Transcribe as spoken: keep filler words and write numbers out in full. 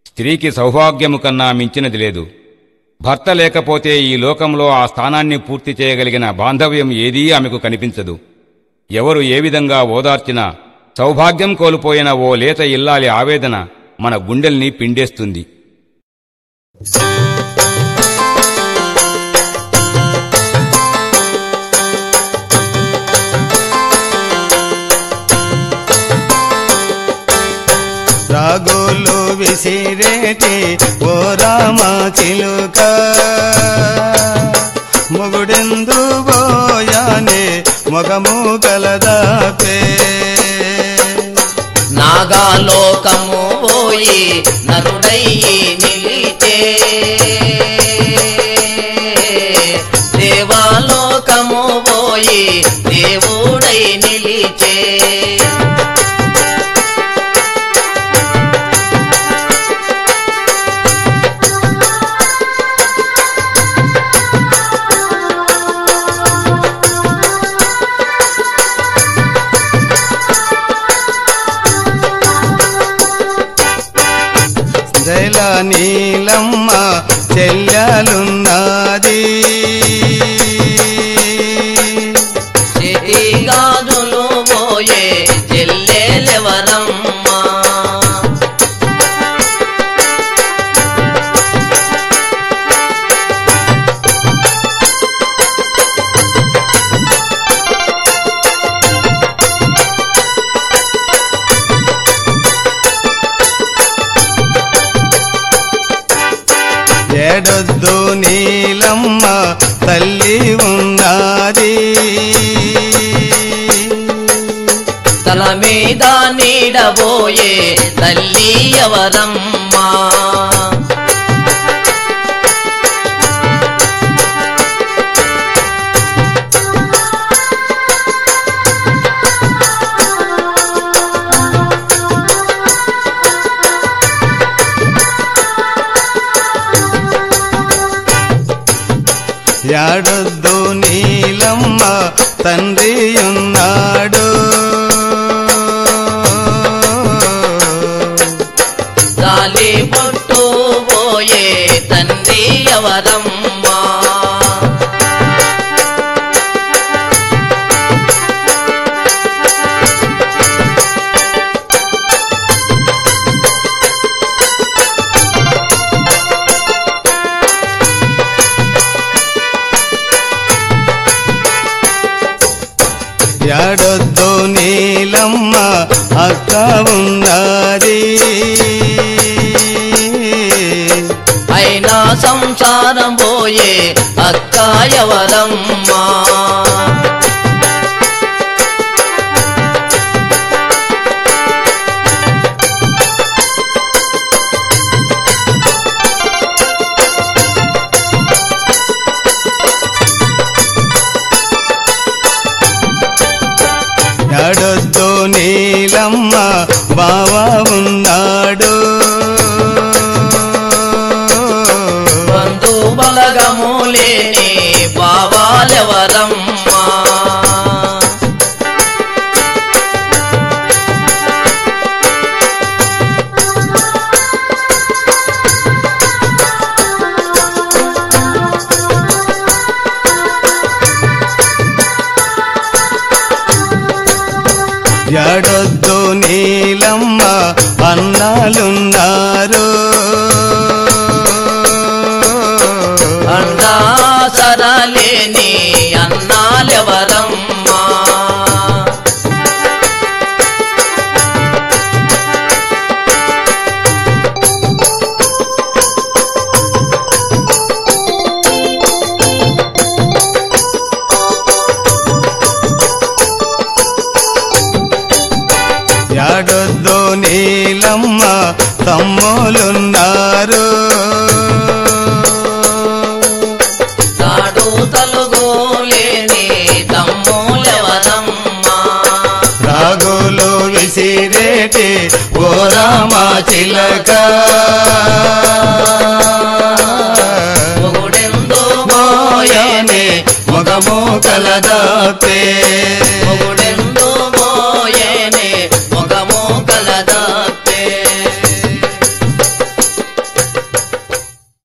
స్త్రీకి సౌభాగ్యము కన్నా మించినది లేదు. భర్త లేకపోతే ఈ లోకంలో ఆ స్థానాన్ని పూర్తి చేయగలిగిన బాంధవ్యం ఏదీ ఆమెకు కనిపించదు. ఎవరు ఏ విధంగా ఓదార్చినా సౌభాగ్యం కోల్పోయిన ఓ లేత ఇల్లాలి ఆవేదన మన గుండెల్ని పిండేస్తుంది. రాగోలు విసిరేటి ఓ రామ చిలుక మొగుడెందు బోయానే మొగము కలదాపే నాగాలోకము పోయి నరుడయ్యి నిలిచే దేవాలోకము పోయి దేవుడై నిలిచే జైల నీలమ్మ చెల్లెలున్నది చేతి గాజులు పోయే చెల్లెలెవరమ్మా ఏడొద్దు నీలమ్మ తల్లి ఉన్నది తల మీద నీడబోయే తల్లి ఎవరమ్మా ఏడొద్దు నీలమ్మ తండ్రి ఉన్నాడు గాలి పొట్టు పోయే తండ్రి ఎవరమ్మా ఏడొద్దు నీలమ్మ అక్క ఉన్నది అయినా సంసారం పోయే అక్క ఎవరమ్మా ఏడొద్దు నీలమ్మ బావ ఉన్నాడు బంధు బలగము లేని బావాలెవరమ్మా ఏడొద్దు నీలమ్మ అన్నాలున్నారు అండా సరలేని అన్నాలెవరమ్మా ఏడొద్దు నీలమ్మ తమ్ములున్నారు తాడు తలుగు లేని తమ్ములెవరమ్మా రాగులు విసిరేటి ఓ రామ చిలక మొగుడెందు బోయనే మొగము కలదాపే